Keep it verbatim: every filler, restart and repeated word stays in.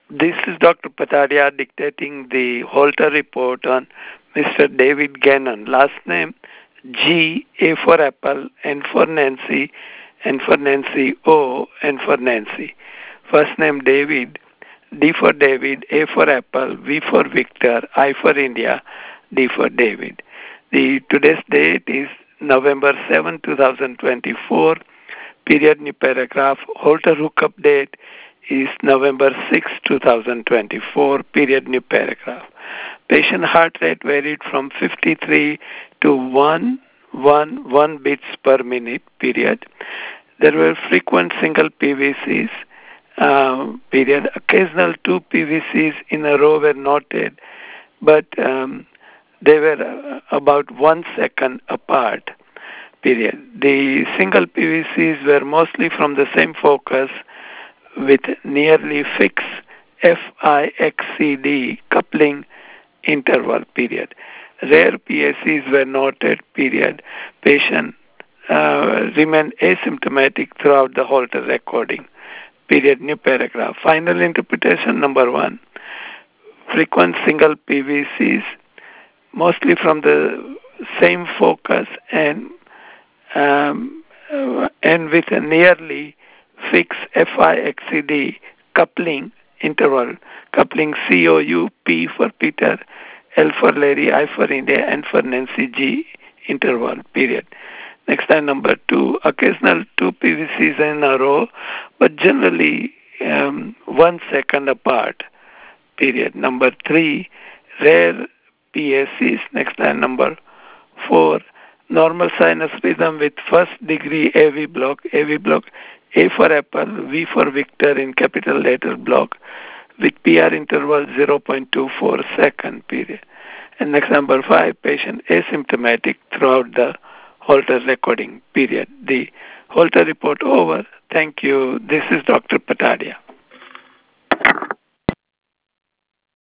This is Doctor Patadia dictating the Holter report on Mister David Gannon. Last name G, A for Apple, N for Nancy, N for Nancy, O, N for Nancy. First name David, D for David, A for Apple, V for Victor, I for India, D for David. The today's date is November seventh, twenty twenty-four. Period new paragraph. Holter hookup date is November sixth, twenty twenty-four. Period new paragraph. Patient heart rate varied from fifty-three to one hundred eleven beats per minute. Period. There were frequent single P V Cs. Uh, period. Occasional two P V Cs in a row were noted, but um, they were uh, about one second apart. Period. The single P V Cs were mostly from the same focus with nearly fixed F I X C D coupling interval. Period. Rare P A Cs were noted. Period. Patient uh, remained asymptomatic throughout the Holter recording. Period. New paragraph. Final interpretation number one. Frequent single P V Cs, mostly from the same focus and um, uh, and with a nearly fixed F I X C D coupling interval, coupling C O U, P for Peter, L for Larry, I for India, N for Nancy, G interval, period. Next time, number two, occasional two P V Cs in a row, but generally um, one second apart, period. Number three, rare P A Cs. Next time, number four, normal sinus rhythm with first degree A V block, A V block, A for Apple, V for Victor in capital letter block with P R interval zero point two four second, period. And next number five, patient asymptomatic throughout the Holter recording, period. The Holter report over. Thank you. This is Doctor Patadia.